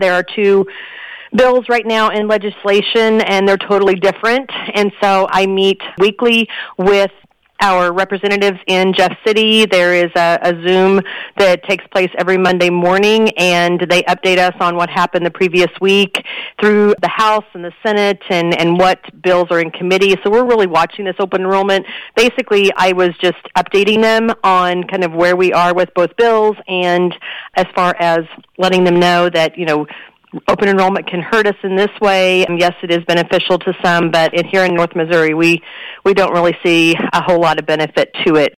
There are two bills right now in legislation, and they're totally different. And so I meet weekly with our representatives in Jeff City. There is a Zoom that takes place every Monday morning, and they update us on what happened the previous week through the House and the Senate and what bills are in committee. So we're really watching this open enrollment. Basically, I was just updating them on kind of where we are with both bills, and as far as letting them know that, open enrollment can hurt us in this way. And yes, it is beneficial to some, but here in North Missouri, we don't really see a whole lot of benefit to it.